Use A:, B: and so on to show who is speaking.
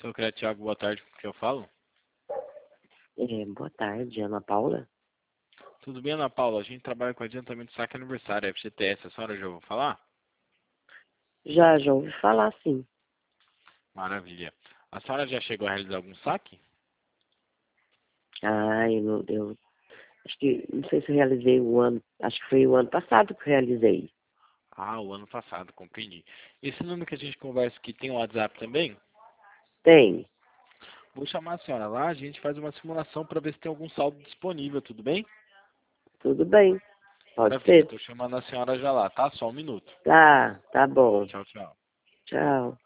A: Sou Criatiago, boa tarde, com que eu falo?
B: Boa tarde, Ana Paula.
A: Tudo bem, Ana Paula? A gente trabalha com adiantamento de saque aniversário, FGTS. A senhora já ouviu falar?
B: Já ouvi falar, sim.
A: Maravilha. A senhora já chegou a realizar algum saque?
B: Eu acho que, não sei se eu realizei acho que foi o ano passado que eu realizei.
A: Ah, o ano passado, compreendi. Esse número que a gente conversa aqui tem o WhatsApp também?
B: Tem,
A: Vou chamar a senhora lá, a gente faz uma simulação para ver se tem algum saldo disponível, tudo bem?
B: tudo bem, pode
A: Maravilha,
B: ser.
A: estou chamando a senhora já lá, tá? Só um minuto.
B: Tá bom.
A: Tchau, tchau.
B: Tchau.